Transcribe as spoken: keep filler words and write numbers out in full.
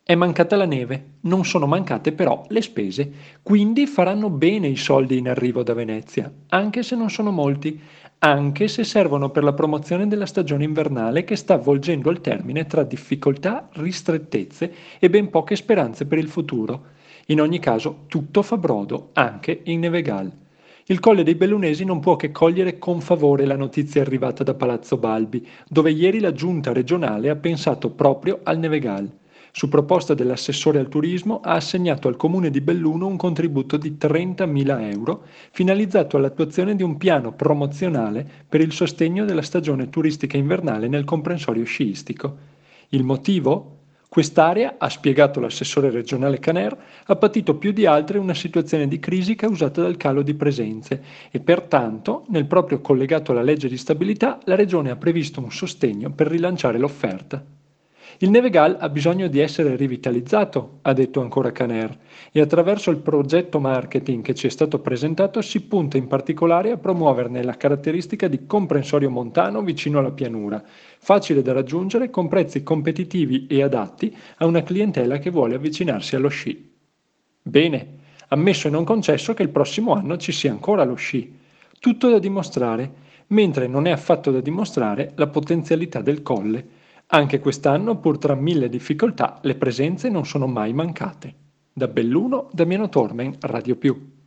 È mancata la neve, non sono mancate però le spese, quindi faranno bene i soldi in arrivo da Venezia, anche se non sono molti, anche se servono per la promozione della stagione invernale che sta volgendo al termine tra difficoltà, ristrettezze e ben poche speranze per il futuro. In ogni caso, tutto fa brodo, anche in Nevegal. Il Colle dei Bellunesi non può che cogliere con favore la notizia arrivata da Palazzo Balbi, dove ieri la giunta regionale ha pensato proprio al Nevegal. Su proposta dell'assessore al turismo ha assegnato al comune di Belluno un contributo di trentamila euro finalizzato all'attuazione di un piano promozionale per il sostegno della stagione turistica invernale nel comprensorio sciistico. Il motivo? Quest'area, ha spiegato l'assessore regionale Caner, ha patito più di altre una situazione di crisi causata dal calo di presenze e pertanto, nel proprio collegato alla legge di stabilità, la regione ha previsto un sostegno per rilanciare l'offerta. Il Nevegal ha bisogno di essere rivitalizzato, ha detto ancora Caner, e attraverso il progetto marketing che ci è stato presentato si punta in particolare a promuoverne la caratteristica di comprensorio montano vicino alla pianura, facile da raggiungere con prezzi competitivi e adatti a una clientela che vuole avvicinarsi allo sci. Bene, ammesso e non concesso che il prossimo anno ci sia ancora lo sci. Tutto da dimostrare, mentre non è affatto da dimostrare la potenzialità del colle. Anche quest'anno, pur tra mille difficoltà, le presenze non sono mai mancate. Da Belluno, Damiano Tormen, Radio Più.